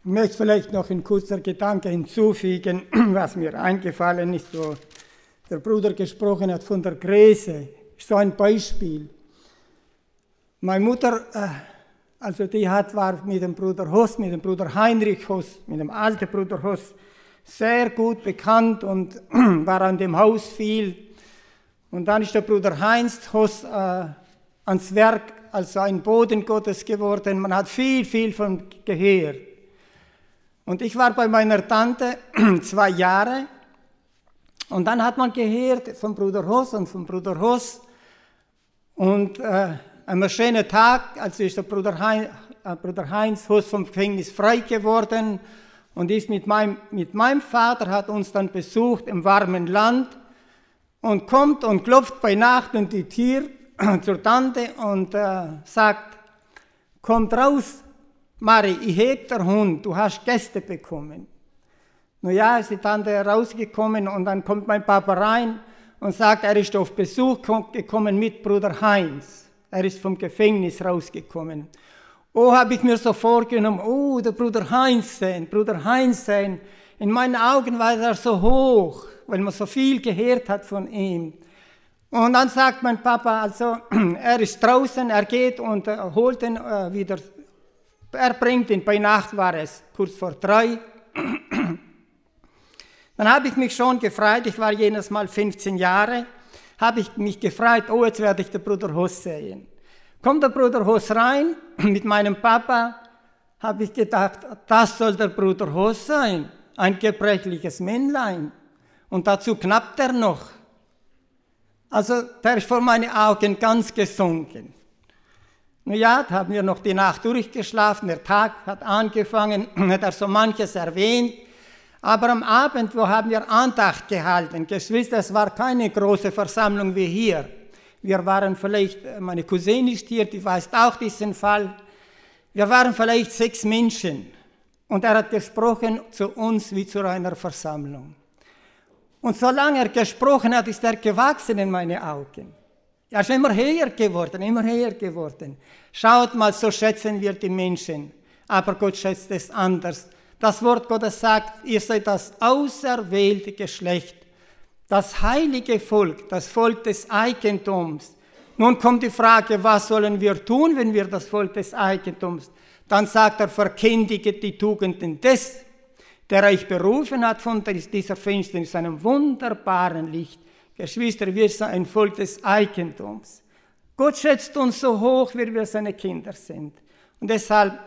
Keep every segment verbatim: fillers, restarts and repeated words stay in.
möchte vielleicht noch ein kurzer Gedanke hinzufügen, was mir eingefallen ist, wo der Bruder gesprochen hat von der Größe. So ein Beispiel. Meine Mutter, also die hat, war mit dem Bruder Hoss, mit dem Bruder Heinrich Hoss, mit dem alten Bruder Hoss, sehr gut bekannt und war an dem Haus viel. Und dann ist der Bruder Heinz Hoss äh, ans Werk als ein Boden Gottes geworden. Man hat viel, viel von gehört. Und ich war bei meiner Tante zwei Jahre und dann hat man gehört vom Bruder Hoss und vom Bruder Hoss. Und äh, am schönen Tag, als ist der Bruder, Hein, äh, Bruder Heinz Hoss vom Gefängnis frei geworden und ist mit meinem, mit meinem Vater, hat uns dann besucht im warmen Land und kommt und klopft bei Nacht an die Tür zur Tante und äh, sagt, kommt raus, Mari, ich heb der Hund, du hast Gäste bekommen. Nun ja, ist die Tante rausgekommen und dann kommt mein Papa rein und sagt, er ist auf Besuch gekommen mit Bruder Heinz. Er ist vom Gefängnis rausgekommen. Oh, habe ich mir so vorgenommen, oh, der Bruder Heinz sehen, Bruder Heinz sehen. In meinen Augen war er so hoch, weil man so viel gehört hat von ihm. Und dann sagt mein Papa, also, er ist draußen, er geht und äh, holt ihn äh, wieder. Er bringt ihn, bei Nacht war es, kurz vor drei. Dann habe ich mich schon gefreut, ich war jedes Mal fünfzehn Jahre, habe ich mich gefreut, oh, jetzt werde ich den Bruder Hoss sehen. Kommt der Bruder Hoss rein, mit meinem Papa, habe ich gedacht, das soll der Bruder Hoss sein, ein gebrechliches Männlein. Und dazu knappt er noch. Also, der ist vor meinen Augen ganz gesunken. Nun ja, da haben wir noch die Nacht durchgeschlafen, der Tag hat angefangen, hat er so manches erwähnt. Aber am Abend, wo haben wir Andacht gehalten? Geschwister, es war keine große Versammlung wie hier. Wir waren vielleicht, meine Cousine ist hier, die weiß auch diesen Fall. Wir waren vielleicht sechs Menschen. Und er hat gesprochen zu uns wie zu einer Versammlung. Und solange er gesprochen hat, ist er gewachsen in meine Augen. Er ist immer höher geworden, immer höher geworden. Schaut mal, so schätzen wir die Menschen. Aber Gott schätzt es anders. Das Wort Gottes sagt, ihr seid das auserwählte Geschlecht, das heilige Volk, das Volk des Eigentums. Nun kommt die Frage, was sollen wir tun, wenn wir das Volk des Eigentums? Dann sagt er, verkündigt die Tugenden des, der euch berufen hat von dieser Finsternis, einem wunderbaren Licht. Geschwister, wir sind ein Volk des Eigentums. Gott schätzt uns so hoch, wie wir seine Kinder sind. Und deshalb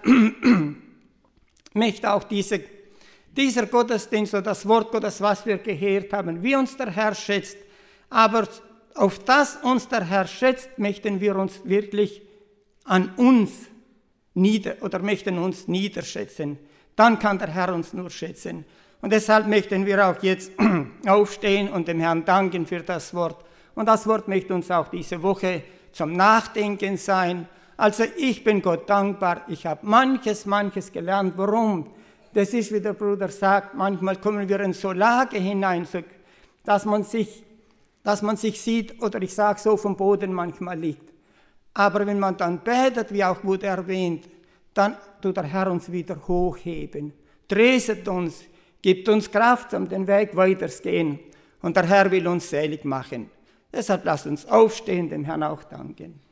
möchte auch diese, dieser Gottesdienst oder das Wort Gottes, was wir gehört haben, wie uns der Herr schätzt, aber auf das uns der Herr schätzt, möchten wir uns wirklich an uns nieder oder möchten uns niederschätzen. Dann kann der Herr uns nur schätzen. Und deshalb möchten wir auch jetzt aufstehen und dem Herrn danken für das Wort. Und das Wort möchte uns auch diese Woche zum Nachdenken sein. Also ich bin Gott dankbar. Ich habe manches, manches gelernt. Warum? Das ist, wie der Bruder sagt, manchmal kommen wir in so Lage hinein, so, dass man sich, dass man sich sieht, oder ich sage so, vom Boden manchmal liegt. Aber wenn man dann betet, wie auch wurde erwähnt, dann tut der Herr uns wieder hochheben, tröstet uns, gibt uns Kraft, um den Weg weiterzugehen. Und der Herr will uns selig machen. Deshalb lasst uns aufstehen, dem Herrn auch danken.